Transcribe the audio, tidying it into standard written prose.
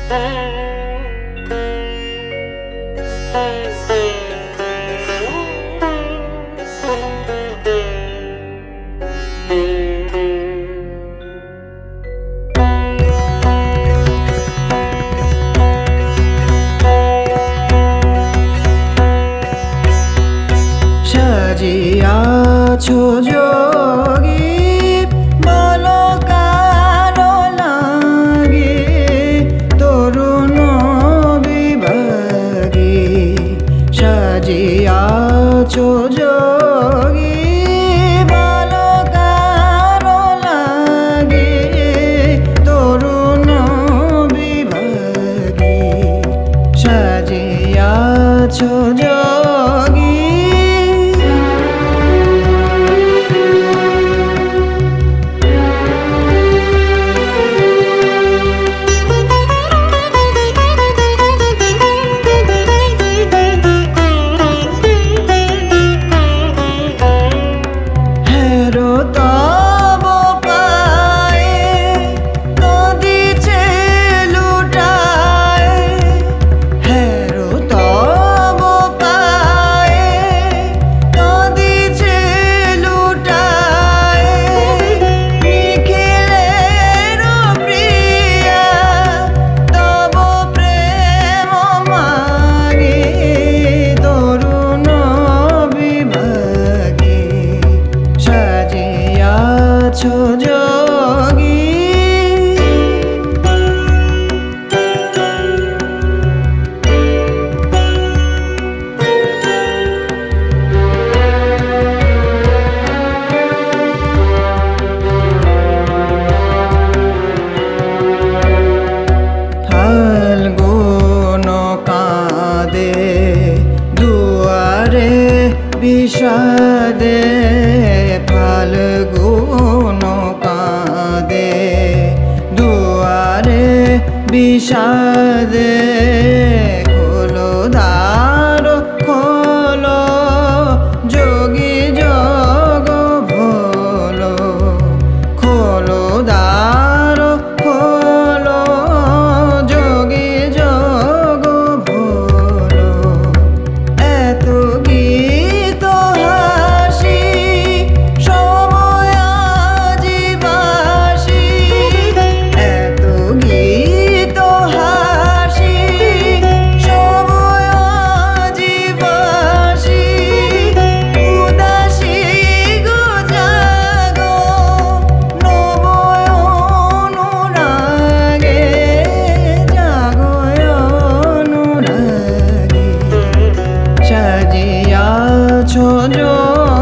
সাজিয়াছো যোগী বলো কারো লাগে তরুণ বিভাগে সাজিয়াছো যোগী বলো কারো লাগে তরুণ বিভাগে সাজিয়াছো যোগী যোগী ফাল্গুন কাঁদে দুয়ারে বিষাদে ফাল্গুন কাঁদে দুয়ারে বিষাদে খোলো দ্বার খোলো যোগী জগ ভোলো খোলো দ্বার খোলো যোগী জগ ভোলো এত গীত হাসি সময় আজি বাসি এত গীত হাসি সময় আজি বাসি উদাসী গো জাগো নবয় অনুরাগে জাগয় অনুরাগে সাজিয়াছো